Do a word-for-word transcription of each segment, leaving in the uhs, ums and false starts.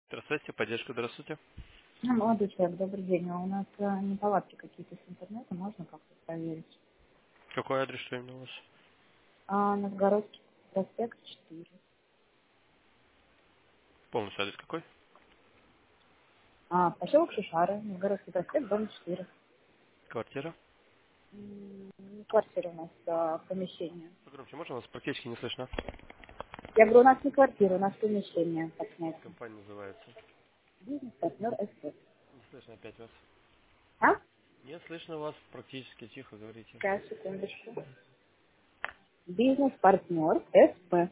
Здравствуйте, поддержка, здравствуйте. Ну, молодой человек, добрый день. А у нас э, неполадки какие-то с интернетом, можно как-то проверить? Какой адрес, что именно у вас? А, Новгородский проспект четыре. Полностью адрес какой? А, поселок Шишары, Новгородский проспект, дом четыре. Квартира? М, Квартира у нас, а, помещение. Погромче, можно, вас практически не слышно? Я говорю, у нас не квартира, у нас помещение по снятию. Компания называется. Бизнес-партнер СП. Не слышно опять вас. А? Не слышно вас, практически тихо говорите. Сейчас, секундочку. Бизнес-партнер СП.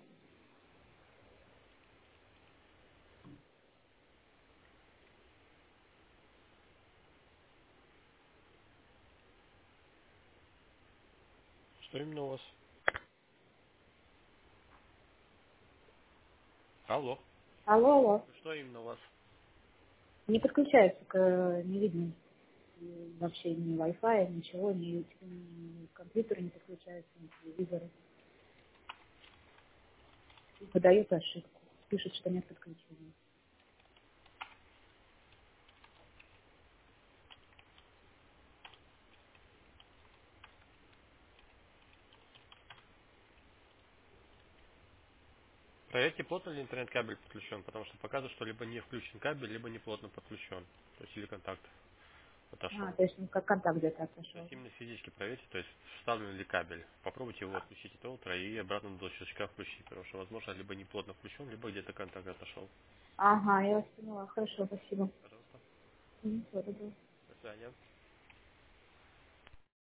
Что именно у вас? Алло. Алло, алло. Что именно у вас? Не подключается к, э, не видно э, вообще ни Wi-Fi, ничего, ни, ни компьютер не подключается, ни телевизор. Выдает ошибку. Пишет, что нет подключения. Проверьте, плотно ли интернет-кабель подключен, потому что показывает, что либо не включен кабель, либо не плотно подключен. То есть или контакт А, отошел. то есть ну, как контакт где-то То отошел. есть именно физически проверьте, то есть вставлен ли кабель. Попробуйте его отключить это утро и обратно до щелчка включить, потому что, возможно, либо не плотно включен, либо где-то контакт отошел. Ага, я вас поняла. Хорошо, спасибо. Пожалуйста. Мгм, всего доброго. До свидания.